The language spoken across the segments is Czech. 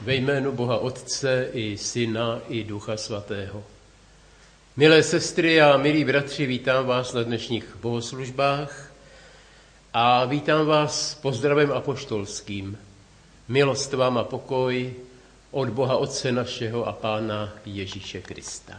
Ve jménu Boha Otce i Syna i Ducha Svatého. Milé sestry a milí bratři, vítám vás na dnešních bohoslužbách a vítám vás pozdravem apoštolským. Milost vám a pokoj od Boha Otce našeho a Pána Ježíše Krista.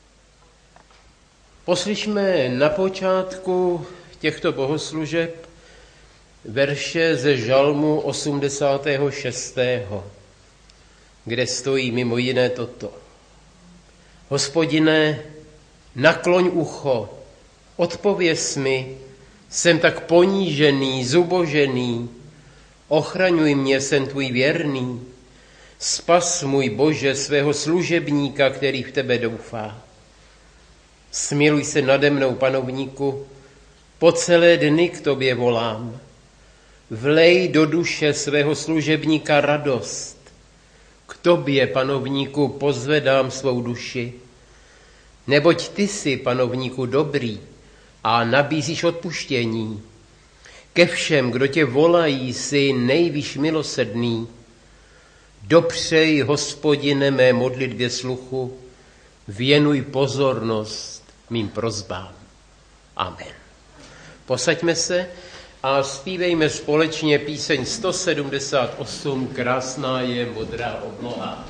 Poslyšme na počátku těchto bohoslužeb verše ze Žalmu 86., kde stojí mimo jiné toto. Hospodine, nakloň ucho, odpověz mi, jsem tak ponížený, zubožený, ochraňuj mě, jsem tvůj věrný, spas můj Bože svého služebníka, který v tebe doufá. Smiluj se nade mnou, panovníku, po celé dny k tobě volám. Vlej do duše svého služebníka radost. K tobě, panovníku, pozvedám svou duši. Neboť ty jsi, panovníku, dobrý a nabízíš odpuštění. Ke všem, kdo tě volají, jsi nejvíc milosrdný. Dopřej, Hospodine, mé modlitbě sluchu, věnuj pozornost mým prosbám. Amen. Posaďme se a zpívejme společně píseň 178, Krásná je modrá obloha.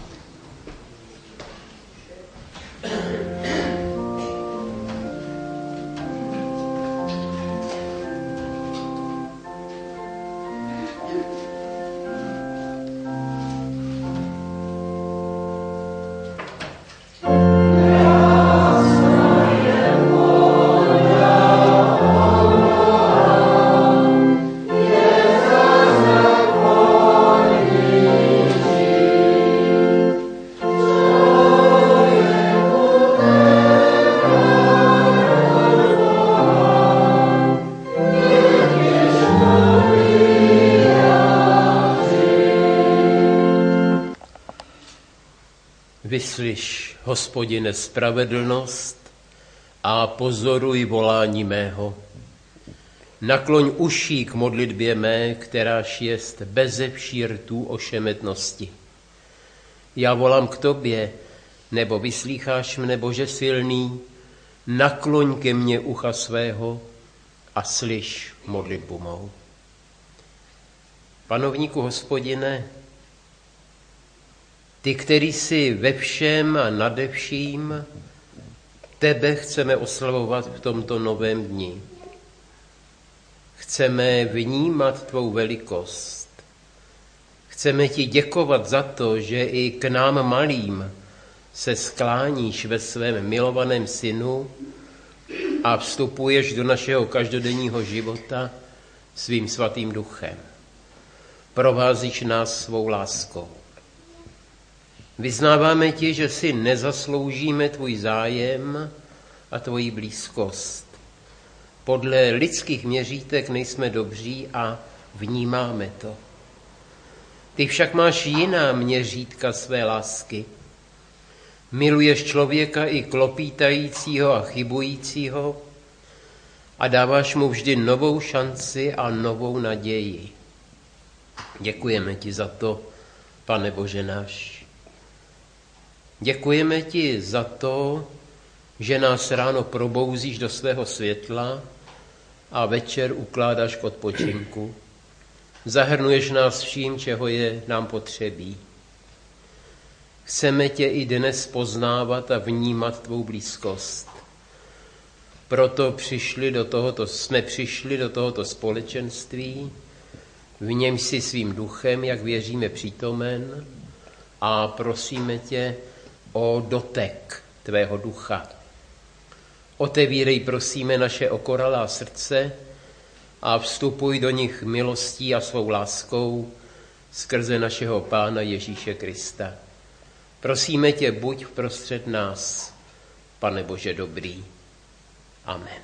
Vyslyš, Hospodine, spravedlnost a pozoruj volání mého. Nakloň uší k modlitbě mé, kteráž jest beze vší rtů ošemetnosti. Já volám k tobě, nebo vyslýcháš mne, Bože silný, nakloň ke mně ucha svého a slyš modlitbu mou. Panovníku, Hospodine, ty, který jsi ve všem a nade vším, tebe chceme oslavovat v tomto novém dni. Chceme vnímat tvou velikost. Chceme ti děkovat za to, že i k nám malým se skláníš ve svém milovaném synu a vstupuješ do našeho každodenního života svým svatým duchem. Provázíš nás svou láskou. Vyznáváme ti, že si nezasloužíme tvůj zájem a tvoji blízkost. Podle lidských měřítek nejsme dobří a vnímáme to. Ty však máš jiná měřítka své lásky. Miluješ člověka i klopítajícího a chybujícího a dáváš mu vždy novou šanci a novou naději. Děkujeme ti za to, Pane Bože náš. Děkujeme ti za to, že nás ráno probouzíš do svého světla a večer ukládáš k odpočinku. Zahrnuješ nás vším, čeho je nám potřebí. Chceme tě i dnes poznávat a vnímat tvou blízkost. Proto jsme přišli do tohoto společenství, v něm si svým duchem, jak věříme, přítomen a prosíme tě o dotek tvého ducha. Otevírej, prosíme, naše okoralá srdce a vstupuj do nich milostí a svou láskou skrze našeho Pána Ježíše Krista. Prosíme tě, buď vprostřed nás, Pane Bože dobrý. Amen.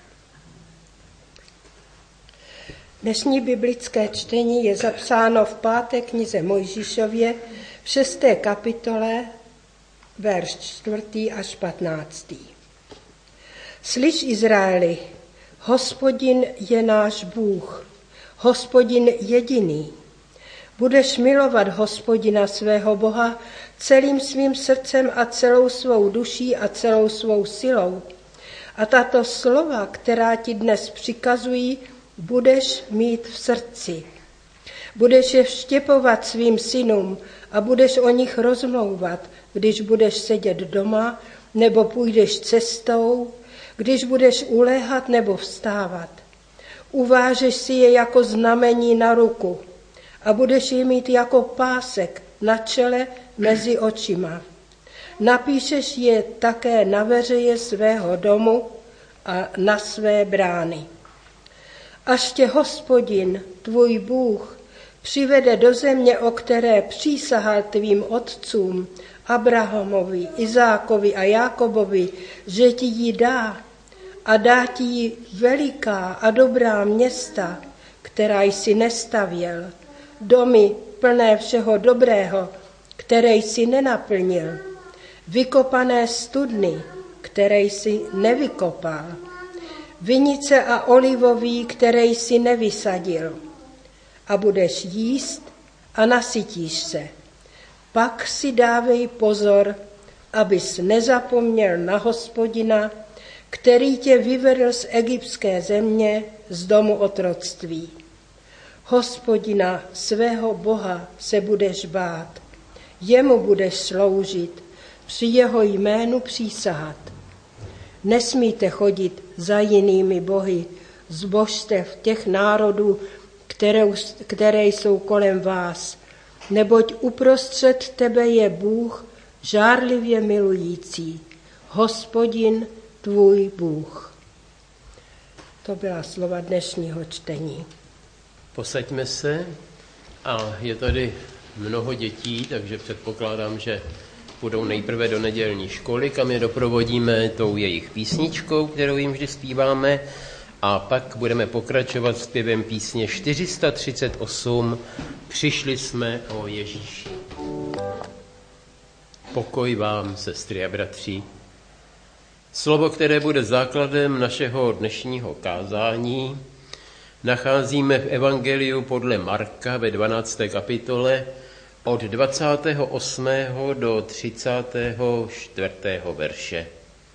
Dnešní biblické čtení je zapsáno v 5. knize Mojžíšově v 6. kapitole, verš 4. až 15. Slyš, Izraeli, Hospodin je náš Bůh, Hospodin jediný. Budeš milovat Hospodina svého Boha celým svým srdcem a celou svou duší a celou svou silou. A tato slova, která ti dnes přikazují, budeš mít v srdci. Budeš je vštěpovat svým synům a budeš o nich rozmlouvat, když budeš sedět doma nebo půjdeš cestou, když budeš uléhat nebo vstávat. Uvážeš si je jako znamení na ruku a budeš je mít jako pásek na čele mezi očima. Napíšeš je také na veřeje svého domu a na své brány. Až tě Hospodin, tvůj Bůh, přivede do země, o které přísahal tvým otcům, Abrahamovi, Izákovi a Jákobovi, že ti ji dá, a dá ti ji veliká a dobrá města, která jsi nestavěl, domy plné všeho dobrého, které jsi nenaplnil, vykopané studny, které jsi nevykopal, vinice a olivový, které jsi nevysadil. A budeš jíst a nasytíš se. Pak si dávej pozor, abys nezapomněl na Hospodina, který tě vyvedl z egyptské země, z domu otroctví. Hospodina, svého Boha, se budeš bát. Jemu budeš sloužit, při jeho jménu přísahat. Nesmíte chodit za jinými bohy, z božstev těch národů, které jsou kolem vás, neboť uprostřed tebe je Bůh žárlivě milující, Hospodin tvůj Bůh. To byla slova dnešního čtení. Posaďme se, a je tady mnoho dětí, takže předpokládám, že půjdou nejprve do nedělní školy, kam je doprovodíme tou jejich písničkou, kterou jim vždy zpíváme, a pak budeme pokračovat zpěvem písně 438 Přišli jsme o Ježíši. Pokoj vám, sestry a bratři. Slovo, které bude základem našeho dnešního kázání, nacházíme v Evangeliu podle Marka ve 12. kapitole od 28. do 34. verše.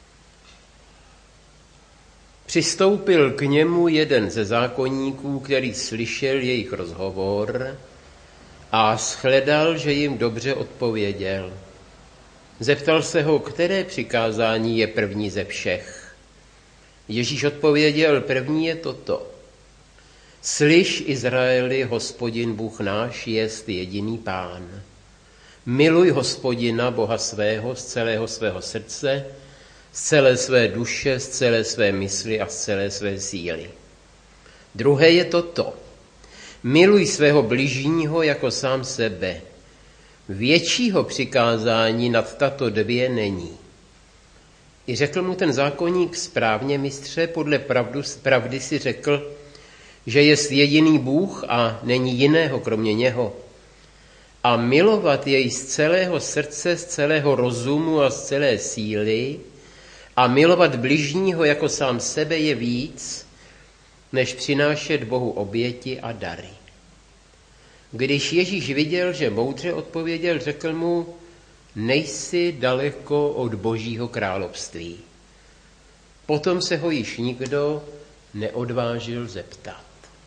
Přistoupil k němu jeden ze zákonníků, který slyšel jejich rozhovor a shledal, že jim dobře odpověděl. Zeptal se ho, které přikázání je první ze všech. Ježíš odpověděl, první je toto. Slyš, Izraeli, Hospodin Bůh náš jest jediný Pán. Miluj Hospodina, Boha svého, z celého svého srdce, z celé své duše, z celé své mysli a z celé své síly. Druhé je toto. Miluj svého bližního jako sám sebe. Většího přikázání nad tato dvě není. I řekl mu ten zákonník, správně, mistře, podle pravdy si řekl, že jest jediný Bůh a není jiného kromě něho. A milovat jej z celého srdce, z celého rozumu a z celé síly a milovat bližního jako sám sebe je víc, než přinášet Bohu oběti a dary. Když Ježíš viděl, že moudře odpověděl, řekl mu, nejsi daleko od Božího království. Potom se ho již nikdo neodvážil zeptat.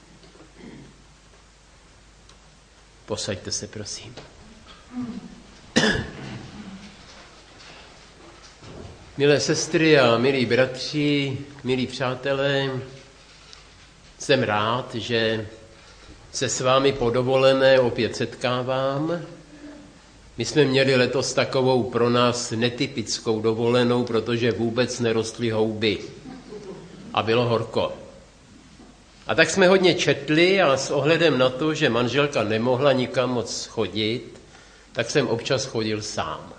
Posaďte se, prosím. Milé sestry a milí bratři, milí přátelé, jsem rád, že se s vámi po dovolené opět setkávám. My jsme měli letos takovou pro nás netypickou dovolenou, protože vůbec nerostly houby a bylo horko. A tak jsme hodně četli a s ohledem na to, že manželka nemohla nikam moc chodit, tak jsem občas chodil sám.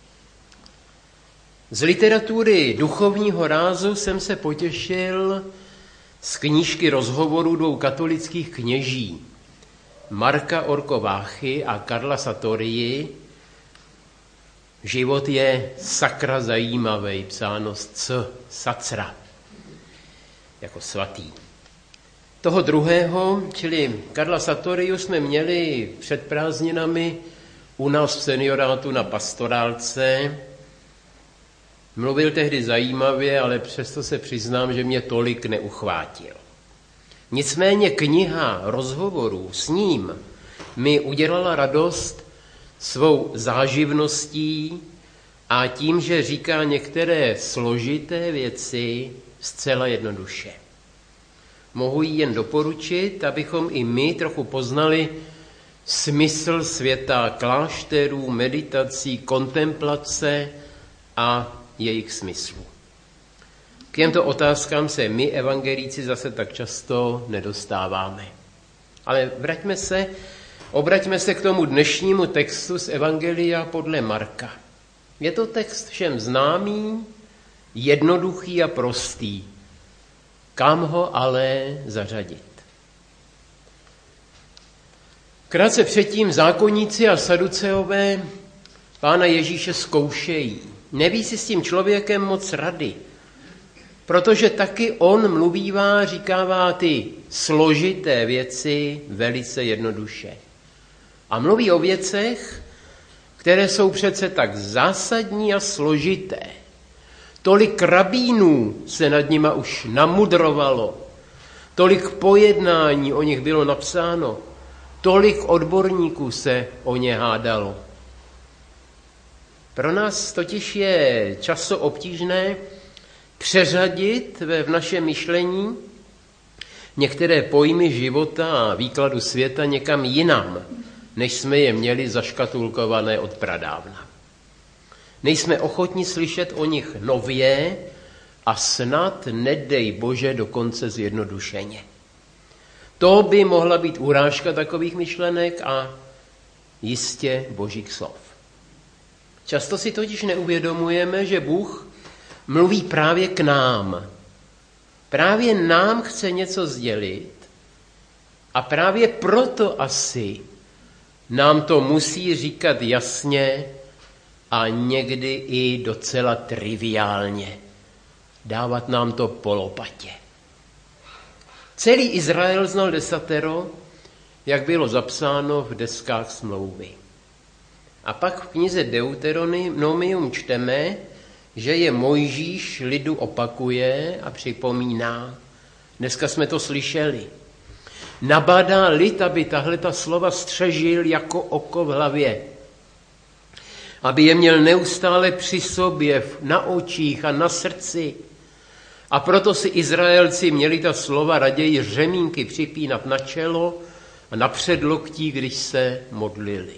Z literatury duchovního rázu jsem se potěšil z knížky rozhovorů dvou katolických kněží, Marka Orkováchy a Karla Sartorii. Život je sakra zajímavý, psáno z sacra, jako svatý. Toho druhého, čili Karla Sartoriu, jsme měli před prázdninami u nás v seniorátu na pastorálce. Mluvil tehdy zajímavě, ale přesto se přiznám, že mě tolik neuchvátil. Nicméně kniha rozhovorů s ním mi udělala radost svou záživností a tím, že říká některé složité věci zcela jednoduše. Mohu jí jen doporučit, abychom i my trochu poznali smysl světa klášterů, meditací, kontemplace a jejich smyslu. K těmto otázkám se my, evangelíci, zase tak často nedostáváme. Ale obraťme se k tomu dnešnímu textu z Evangelia podle Marka. Je to text všem známý, jednoduchý a prostý. Kam ho ale zařadit? Krátce předtím zákonníci a saduceové Pána Ježíše zkoušejí. Neví si s tím člověkem moc rady, protože taky on mluvívá, říkává ty složité věci velice jednoduše. A mluví o věcech, které jsou přece tak zásadní a složité. Tolik rabínů se nad nima už namudrovalo, tolik pojednání o nich bylo napsáno, tolik odborníků se o ně hádalo. Pro nás totiž je často obtížné přeřadit v našem myšlení některé pojmy života a výkladu světa někam jinam, než jsme je měli zaškatulkované od pradávna. Nejsme ochotni slyšet o nich nově a snad, nedej Bože, dokonce zjednodušeně. To by mohla být urážka takových myšlenek a jistě Božích slov. Často si totiž neuvědomujeme, že Bůh mluví právě k nám. Právě nám chce něco sdělit a právě proto asi nám to musí říkat jasně a někdy i docela triviálně. Dávat nám to po lopatě. Celý Izrael znal desatero, jak bylo zapsáno v deskách smlouvy. A pak v knize Deuteronomium čteme, že je Mojžíš lidu opakuje a připomíná. Dneska jsme to slyšeli. Nabádá lid, aby tahleta slova střežil jako oko v hlavě. Aby je měl neustále při sobě, na očích a na srdci. A proto si Izraelci měli ta slova raději řemínky připínat na čelo a na předloktí, když se modlili.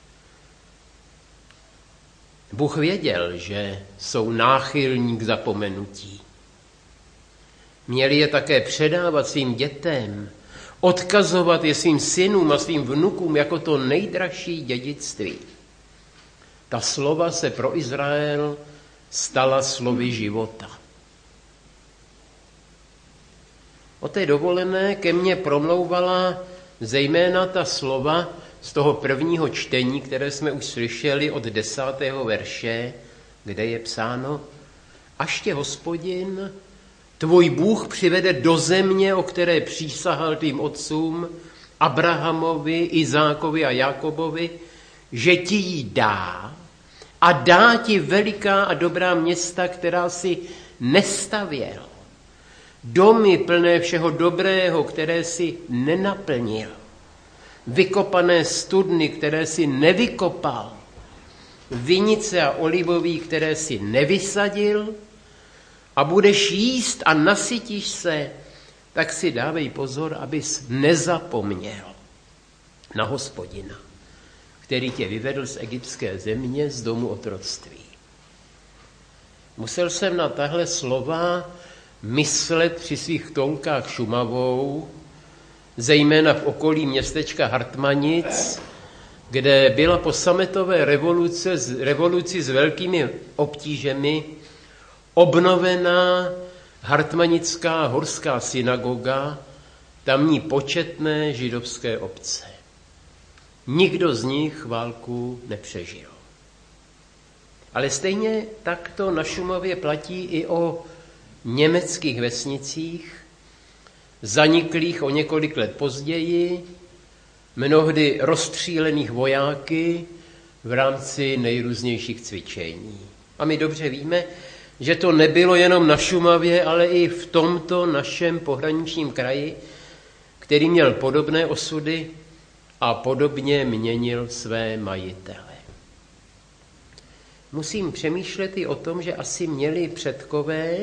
Bůh věděl, že jsou náchylní k zapomenutí. Měli je také předávat svým dětem, odkazovat je svým synům a svým vnukům jako to nejdražší dědictví. Ta slova se pro Izrael stala slovy života. O té dovolené ke mně promlouvala zejména ta slova z toho prvního čtení, které jsme už slyšeli od 10. verše, kde je psáno: Až tě Hospodin, tvůj Bůh, přivede do země, o které přísahal tvým otcům, Abrahamovi, Izákovi a Jakobovi, že ti ji dá a dá ti veliká a dobrá města, která si nestavěl. Domy plné všeho dobrého, které si nenaplnil. Vykopané studny, které si nevykopal. Vinice a olivový, které si nevysadil. A budeš jíst a nasytíš se, tak si dávej pozor, abys nezapomněl na Hospodina, který tě vyvedl z egyptské země, z domu otroctví. Musel jsem na tahle slova myslet při svých tounkách Šumavou, zejména v okolí městečka Hartmanic, kde byla po sametové revoluci s velkými obtížemi obnovená hartmanická horská synagoga, tamní početné židovské obce. Nikdo z nich válku nepřežil. Ale stejně takto na Šumavě platí i o německých vesnicích, zaniklých o několik let později, mnohdy rozstřílených vojáky v rámci nejrůznějších cvičení. A my dobře víme, že to nebylo jenom na Šumavě, ale i v tomto našem pohraničním kraji, který měl podobné osudy a podobně měnil své majitele. Musím přemýšlet i o tom, že asi měli předkové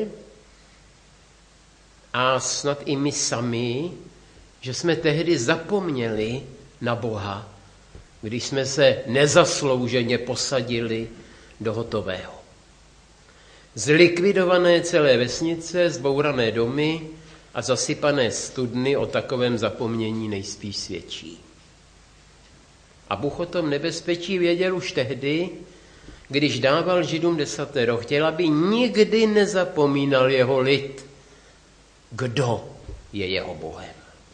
a snad i my sami, že jsme tehdy zapomněli na Boha, když jsme se nezaslouženě posadili do hotového. Zlikvidované celé vesnice, zbourané domy a zasypané studny o takovém zapomnění nejspíš svědčí. A Bůh o tom nebezpečí věděl už tehdy, když dával Židům desatero. Chtěl, aby nikdy nezapomínal jeho lid, kdo je jeho Bohem.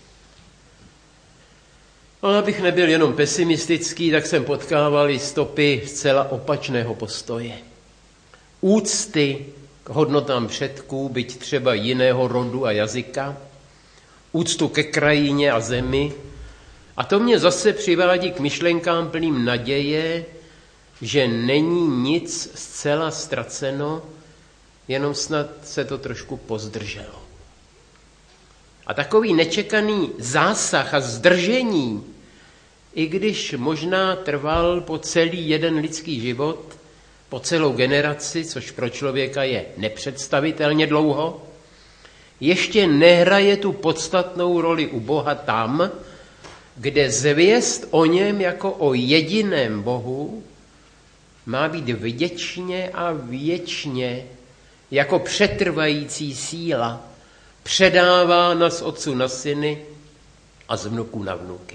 Ale abych nebyl jenom pesimistický, tak jsem potkával i stopy zcela opačného postoje. Úcty k hodnotám předků, byť třeba jiného rodu a jazyka, úctu ke krajině a zemi. A to mě zase přivádí k myšlenkám plným naděje, že není nic zcela ztraceno, jenom snad se to trošku pozdrželo. A takový nečekaný zásah a zdržení, i když možná trval po celý jeden lidský život, po celou generaci, což pro člověka je nepředstavitelně dlouho, ještě nehraje tu podstatnou roli u Boha tam, kde zvěst o něm jako o jediném Bohu má být vděčně a věčně jako přetrvající síla předávána z otců na syny a z vnuků na vnuky.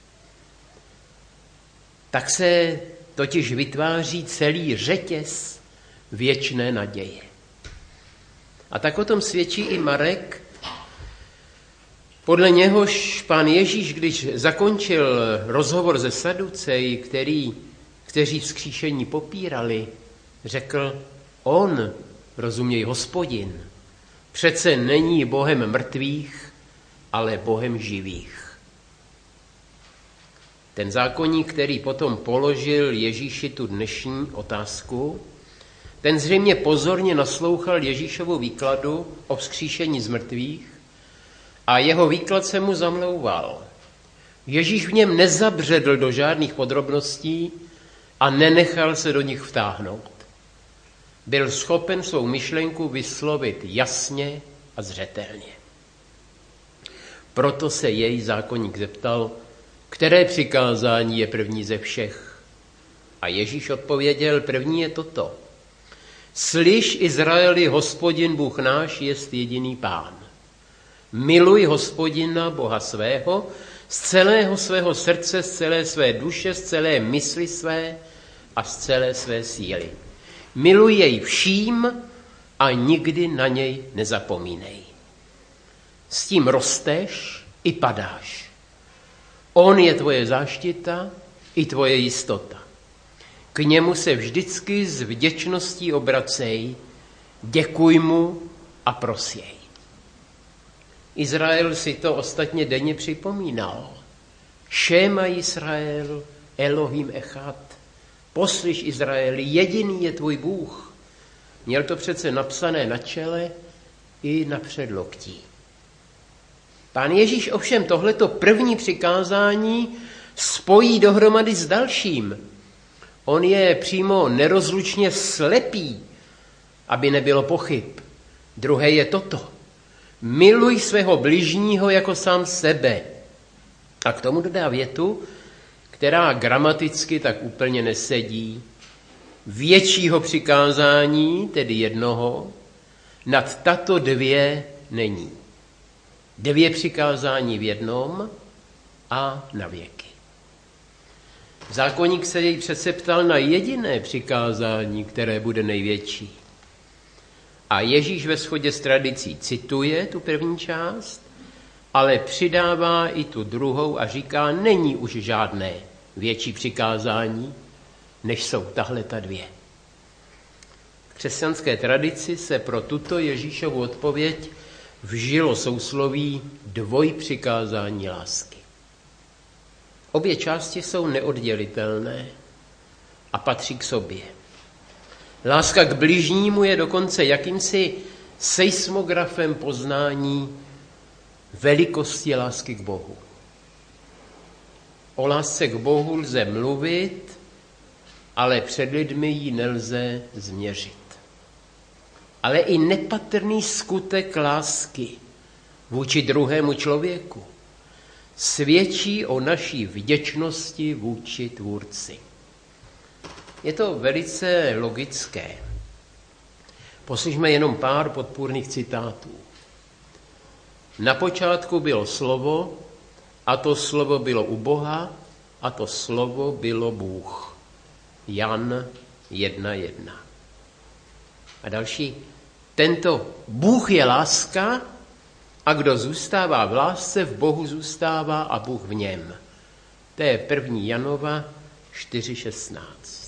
Tak se totiž vytváří celý řetěz věčné naděje. A tak o tom svědčí i Marek, podle něhož pán Ježíš, když zakončil rozhovor se Saduceji, kteří vzkříšení popírali, řekl, on, rozuměj Hospodin, přece není Bohem mrtvých, ale Bohem živých. Ten zákonník, který potom položil Ježíši tu dnešní otázku, ten zřejmě pozorně naslouchal Ježíšovu výkladu o vzkříšení z mrtvých a jeho výklad se mu zamlouval. Ježíš v něm nezabředl do žádných podrobností a nenechal se do nich vtáhnout. Byl schopen svou myšlenku vyslovit jasně a zřetelně. Proto se jej zákonník zeptal, které přikázání je první ze všech. A Ježíš odpověděl, první je toto. Slyš, Izraeli, Hospodin Bůh náš jest jediný Pán. Miluj Hospodina, Boha svého, z celého svého srdce, z celé své duše, z celé mysli své a z celé své síly. Miluj jej vším a nikdy na něj nezapomínej. S tím rosteš i padáš. On je tvoje záštita i tvoje jistota. K němu se vždycky s vděčností obracej, děkuj mu a pros jej. Izrael si to ostatně denně připomínal. Šéma Israel, Elohim echad. Poslyš, Izraeli, jediný je tvůj Bůh. Měl to přece napsané na čele i na předloktí. Pán Ježíš ovšem tohleto první přikázání spojí dohromady s dalším. On je přímo nerozlučně slepý, aby nebylo pochyb. Druhé je toto. Miluj svého bližního jako sám sebe. A k tomu dodá větu, která gramaticky tak úplně nesedí. Většího přikázání, tedy jednoho, nad tato dvě není. 2 přikázání v jednom a na věky. Zákonník se jej přece ptal na jediné přikázání, které bude největší. A Ježíš ve shodě s tradicí cituje tu první část, ale přidává i tu druhou a říká, není už žádné větší přikázání, než jsou tahleta 2. V křesťanské tradici se pro tuto Ježíšovu odpověď vžilo sousloví dvojpřikázání lásky. Obě části jsou neoddělitelné a patří k sobě. Láska k bližnímu je dokonce jakýmsi seismografem poznání velikosti lásky k Bohu. O lásce k Bohu lze mluvit, ale před lidmi ji nelze změřit. Ale i nepatrný skutek lásky vůči druhému člověku svědčí o naší vděčnosti vůči Tvůrci. Je to velice logické. Poslyšme jenom pár podpůrných citátů. Na počátku bylo slovo, a to slovo bylo u Boha, a to slovo bylo Bůh. Jan 1.1. A další. Tento Bůh je láska a kdo zůstává v lásce, v Bohu zůstává a Bůh v něm. To je 1. Janova 4.16.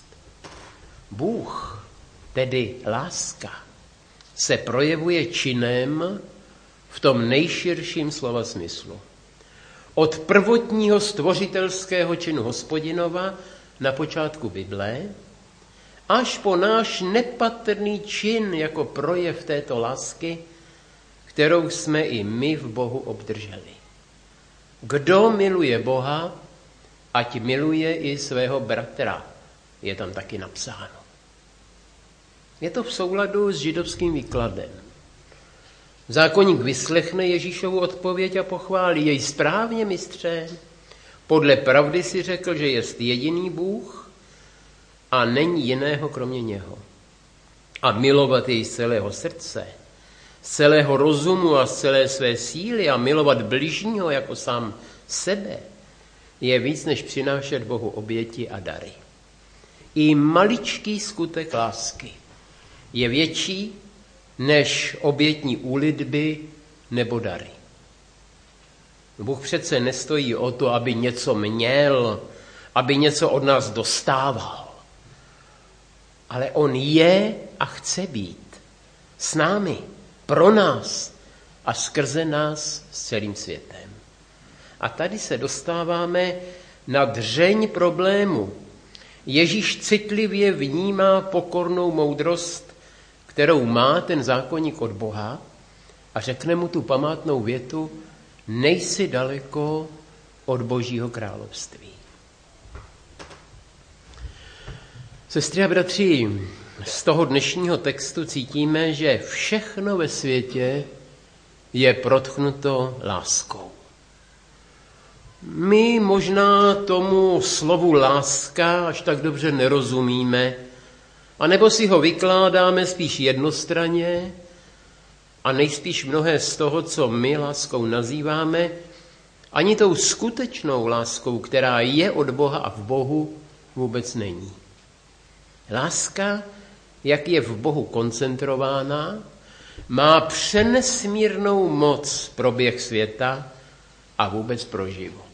Bůh, tedy láska, se projevuje činem v tom nejširším slova smyslu. Od prvotního stvořitelského činu Hospodinova na počátku Bible až po náš nepatrný čin jako projev této lásky, kterou jsme i my v Bohu obdrželi. Kdo miluje Boha, ať miluje i svého bratra, je tam taky napsáno. Je to v souladu s židovským výkladem. Zákonník vyslechne Ježíšovu odpověď a pochválí jej správně, mistře. Podle pravdy si řekl, že jest jediný Bůh a není jiného kromě něho. A milovat jej z celého srdce, z celého rozumu a z celé své síly a milovat bližního jako sám sebe je víc, než přinášet Bohu oběti a dary. I maličký skutek lásky je větší než obětní úlitby nebo dary. Bůh přece nestojí o to, aby něco měl, aby něco od nás dostával. Ale on je a chce být s námi, pro nás a skrze nás s celým světem. A tady se dostáváme na dřeň problému. Ježíš citlivě vnímá pokornou moudrost, kterou má ten zákonník od Boha a řekne mu tu památnou větu: nejsi daleko od Božího království. Sestry a bratři, z toho dnešního textu cítíme, že všechno ve světě je protchnuto láskou. My možná tomu slovu láska až tak dobře nerozumíme, anebo si ho vykládáme spíš jednostranně a nejspíš mnohé z toho, co my láskou nazýváme, ani tou skutečnou láskou, která je od Boha a v Bohu, vůbec není. Láska, jak je v Bohu koncentrována, má přenesmírnou moc pro běh světa a vůbec pro život.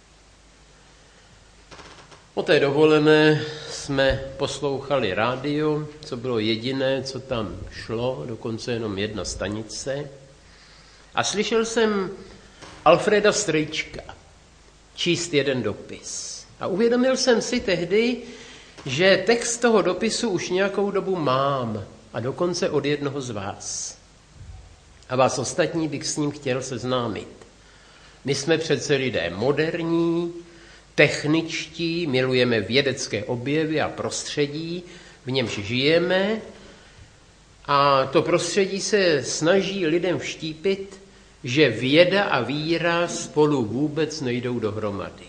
Po té dovolené jsme poslouchali rádio, co bylo jediné, co tam šlo, dokonce jenom jedna stanice. A slyšel jsem Alfreda Strejčka číst jeden dopis. A uvědomil jsem si tehdy, že text toho dopisu už nějakou dobu mám a dokonce od jednoho z vás. A vás ostatní bych s ním chtěl seznámit. My jsme přece lidé moderní, techničtí, milujeme vědecké objevy a prostředí, v němž žijeme, a to prostředí se snaží lidem vštípit, že věda a víra spolu vůbec nejdou dohromady.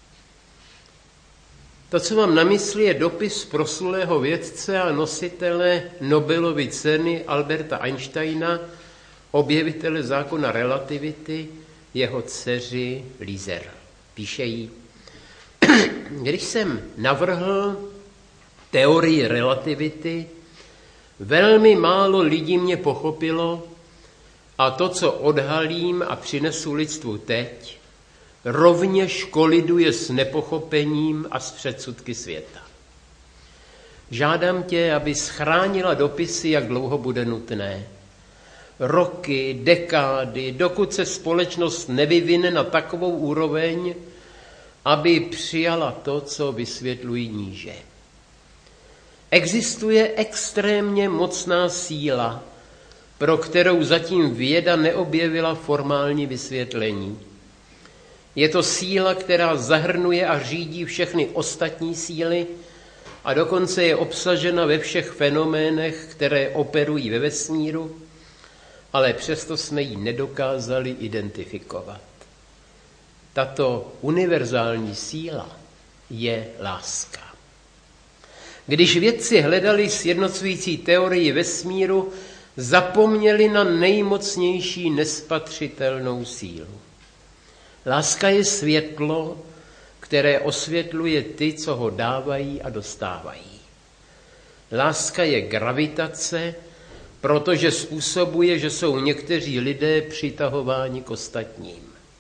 To, co mám na mysli, je dopis proslulého vědce a nositele Nobelovy ceny Alberta Einsteina, objevitele zákona relativity, jeho dceři Lizer. Píše jí: když jsem navrhl teorii relativity, velmi málo lidí mě pochopilo a to, co odhalím a přinesu lidstvu teď, rovněž koliduje s nepochopením a s předsudky světa. Žádám tě, aby schránila dopisy, jak dlouho bude nutné. roky, dekády, dokud se společnost nevyvine na takovou úroveň, aby přijala to, co vysvětlují níže. Existuje extrémně mocná síla, pro kterou zatím věda neobjevila formální vysvětlení. Je to síla, která zahrnuje a řídí všechny ostatní síly a dokonce je obsažena ve všech fenoménech, které operují ve vesmíru, ale přesto jsme ji nedokázali identifikovat. Tato univerzální síla je láska. Když vědci hledali sjednocující teorii vesmíru, zapomněli na nejmocnější nespatřitelnou sílu. Láska je světlo, které osvětluje ty, co ho dávají a dostávají. Láska je gravitace, protože způsobuje, že jsou někteří lidé přitahováni k ostatním.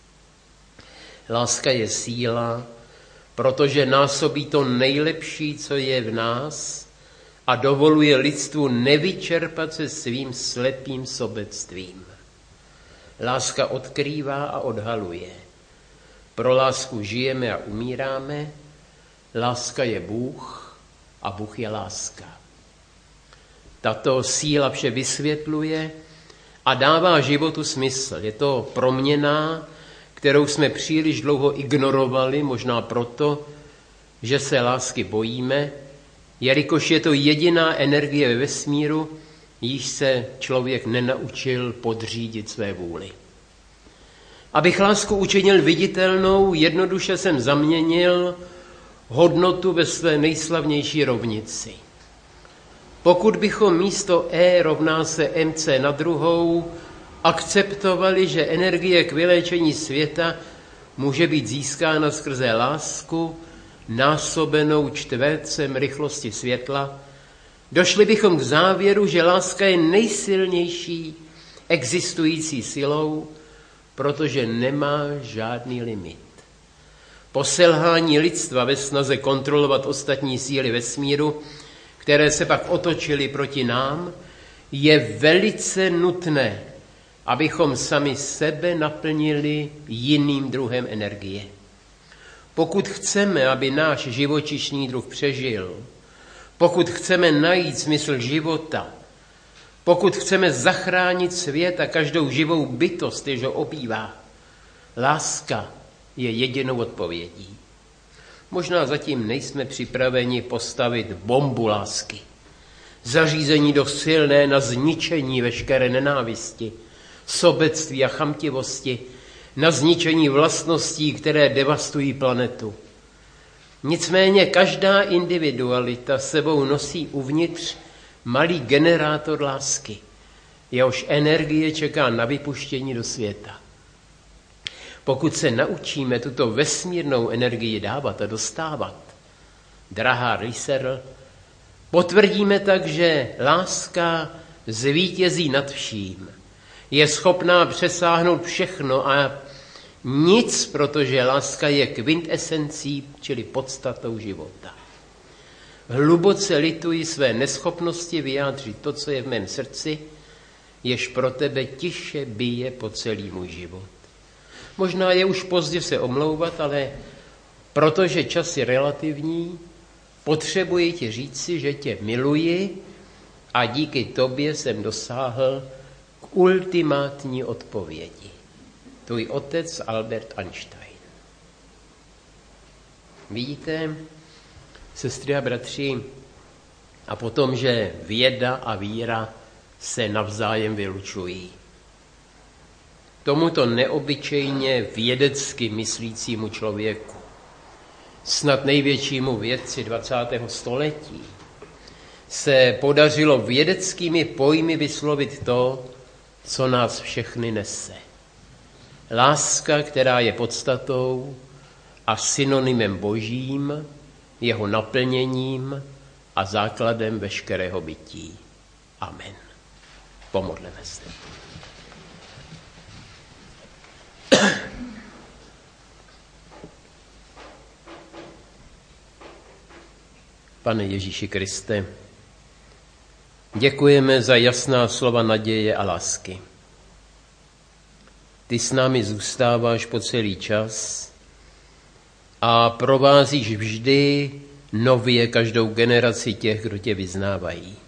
Láska je síla, protože násobí to nejlepší, co je v nás a dovoluje lidstvu nevyčerpat se svým slepým sobectvím. Láska odkrývá a odhaluje. Pro lásku žijeme a umíráme, láska je Bůh a Bůh je láska. Tato síla vše vysvětluje a dává životu smysl. Je to proměnná, kterou jsme příliš dlouho ignorovali, možná proto, že se lásky bojíme, jelikož je to jediná energie ve vesmíru, již se člověk nenaučil podřídit své vůli. Abych lásku učinil viditelnou, jednoduše jsem zaměnil hodnotu ve své nejslavnější rovnici. Pokud bychom místo E rovná se mc na druhou akceptovali, že energie k vyléčení světa může být získána skrze lásku, násobenou čtvercem rychlosti světla, došli bychom k závěru, že láska je nejsilnější existující silou, protože nemá žádný limit. Po selhání lidstva ve snaze kontrolovat ostatní síly vesmíru, které se pak otočily proti nám, je velice nutné, abychom sami sebe naplnili jiným druhem energie. Pokud chceme, aby náš živočišný druh přežil, pokud chceme najít smysl života, pokud chceme zachránit svět a každou živou bytost, jež ho obývá, láska je jedinou odpovědí. Možná zatím nejsme připraveni postavit bombu lásky, zařízení dost silné na zničení veškeré nenávisti, sobectví a chamtivosti, na zničení vlastností, které devastují planetu. Nicméně každá individualita sebou nosí uvnitř malý generátor lásky, jehož energie čeká na vypuštění do světa. Pokud se naučíme tuto vesmírnou energii dávat a dostávat, drahá Riserl, potvrdíme tak, že láska zvítězí nad vším. Je schopná přesáhnout všechno a nic, protože láska je kvintesencí, čili podstatou života. Hluboce lituji své neschopnosti vyjádřit to, co je v mém srdci, jež pro tebe tiše bije po celý můj život. Možná je už pozdě se omlouvat, ale protože čas je relativní, potřebuji ti říci, že tě miluji a díky tobě jsem dosáhl k ultimátní odpovědi. Tvůj otec Albert Einstein. Vidíte, sestry a bratři, a potom, že věda a víra se navzájem vylučují. Tomuto neobyčejně vědecky myslícímu člověku, snad největšímu vědci 20. století, se podařilo vědeckými pojmy vyslovit to, co nás všechny nese. Láska, která je podstatou a synonymem božím, jeho naplněním a základem veškerého bytí. Amen. Pomodleme se. Pane Ježíši Kriste, Děkujeme za jasná slova naděje a lásky. Ty s námi zůstáváš po celý čas a provázíš vždy nově každou generaci těch, kdo tě vyznávají.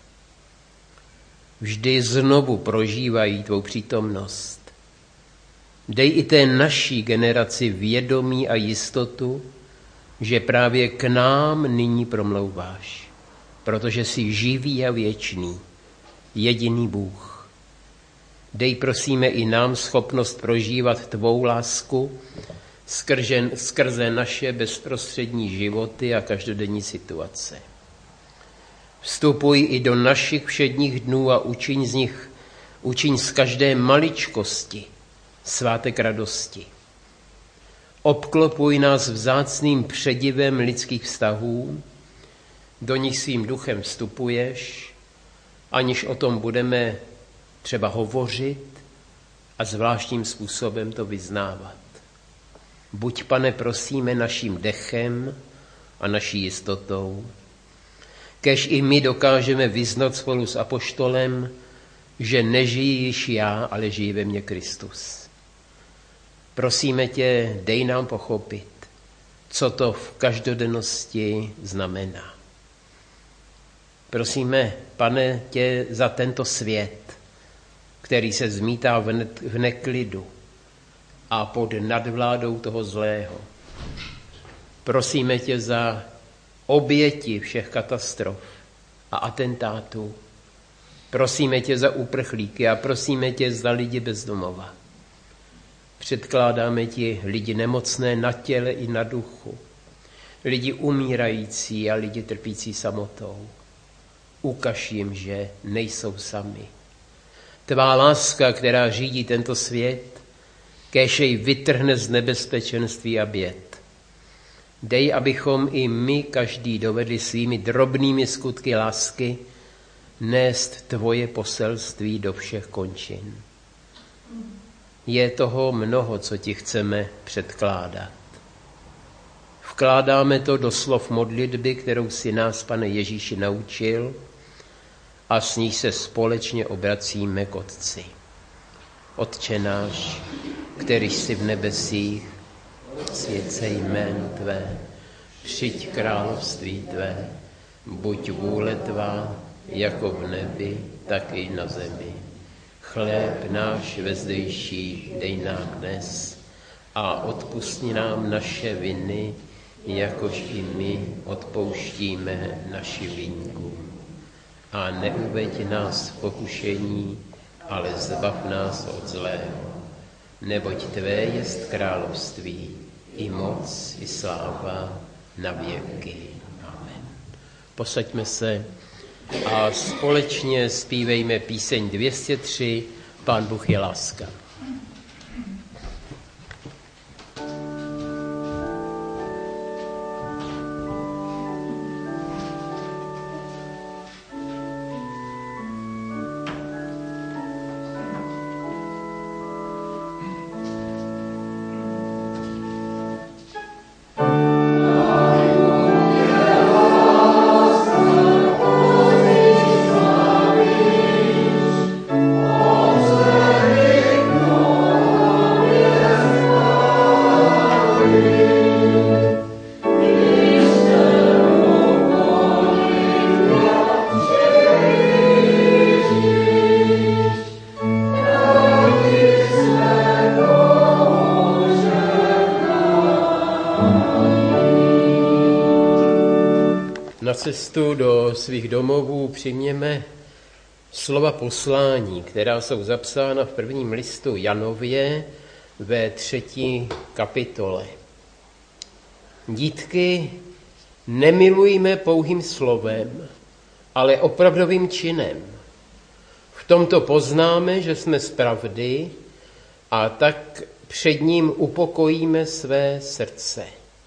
Vždy znovu prožívají tvou přítomnost. Dej i té naší generaci vědomí a jistotu, že právě k nám nyní promlouváš, protože jsi živý a věčný, jediný Bůh. Dej prosíme i nám schopnost prožívat tvou lásku skrze naše bezprostřední životy a každodenní situace. Vstupuj i do našich všedních dnů a učiň z každé maličkosti svátek radosti. Obklopuj nás vzácným předivem lidských vztahů, do nich svým duchem vstupuješ, aniž o tom budeme třeba hovořit a zvláštním způsobem to vyznávat. Buď, Pane, prosíme, naším dechem a naší jistotou, kéž i my dokážeme vyznat spolu s apoštolem, že nežijí již já, ale žije ve mně Kristus. Prosíme tě, dej nám pochopit, co to v každodennosti znamená. Prosíme, Pane, tě za tento svět, který se zmítá v neklidu a pod nadvládou toho zlého. Prosíme tě za oběti všech katastrof a atentátů. Prosíme tě za uprchlíky a prosíme tě za lidi bez domova. Předkládáme ti lidi nemocné na těle i na duchu, lidi umírající a lidi trpící samotou. Ukaž jim, že nejsou sami. Tvá láska, která řídí tento svět, kéž jej vytrhne z nebezpečenství a běd. Dej, abychom i my každý dovedli svými drobnými skutky lásky nést tvoje poselství do všech končin. Je toho mnoho, co ti chceme předkládat. Vkládáme to do slov modlitby, kterou si nás, Pane Ježíši, naučil, a s ní se společně obracíme k Otci. Otče náš, který jsi v nebesích, svět se jméno tvé, přijď království tvé, buď vůle tvá, jako v nebi, tak i na zemi. Chléb náš vezdejší dej nám dnes a odpusť nám naše viny, jakož i my odpouštíme našim viníkům. A neuveď nás v pokušení, ale zbav nás od zlého. Neboť tvé jest království, i moc, i sláva na věky. Amen. Posaďme se a společně zpívejme píseň 203, Pán Bůh je láska. Cestu do svých domovů přijměme slova poslání, která jsou zapsána v prvním listu Janově ve 3. kapitole. Dítky, nemilujme pouhým slovem, ale opravdovým činem. V tomto poznáme, že jsme z pravdy, a tak před ním upokojíme své srdce.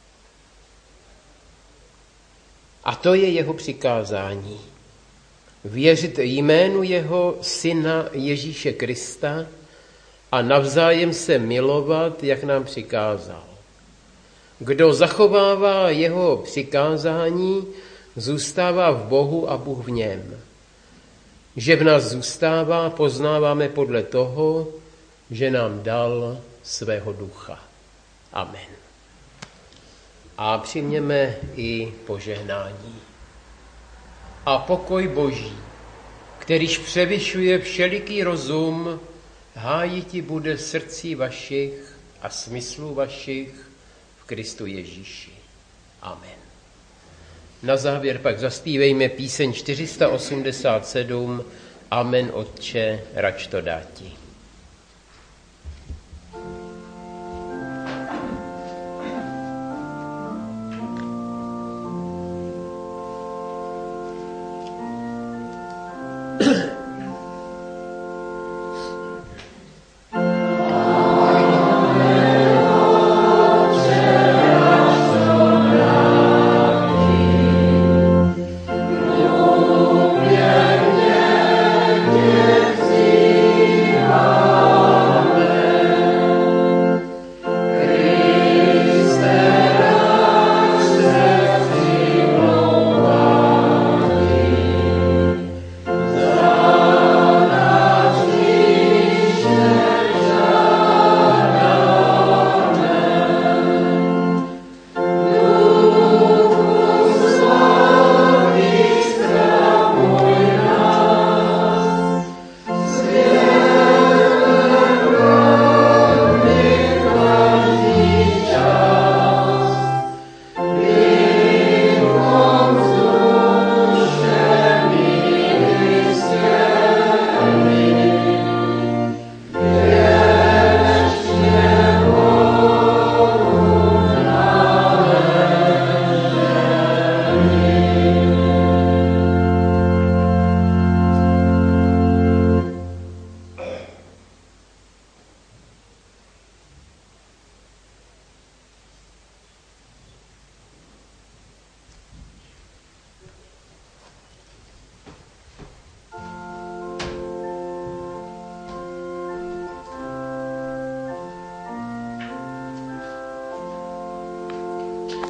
A to je jeho přikázání. Věřit jménu jeho syna Ježíše Krista a navzájem se milovat, jak nám přikázal. Kdo zachovává jeho přikázání, zůstává v Bohu a Bůh v něm. že v nás zůstává, poznáváme podle toho, že nám dal svého ducha. Amen. A přijměme i požehnání. A pokoj Boží, kterýž převyšuje všeliký rozum, hájiti bude srdcí vašich a smyslů vašich v Kristu Ježíši. Amen. Na závěr pak zaspívejme píseň 487 Amen, Otče, rač to dáti.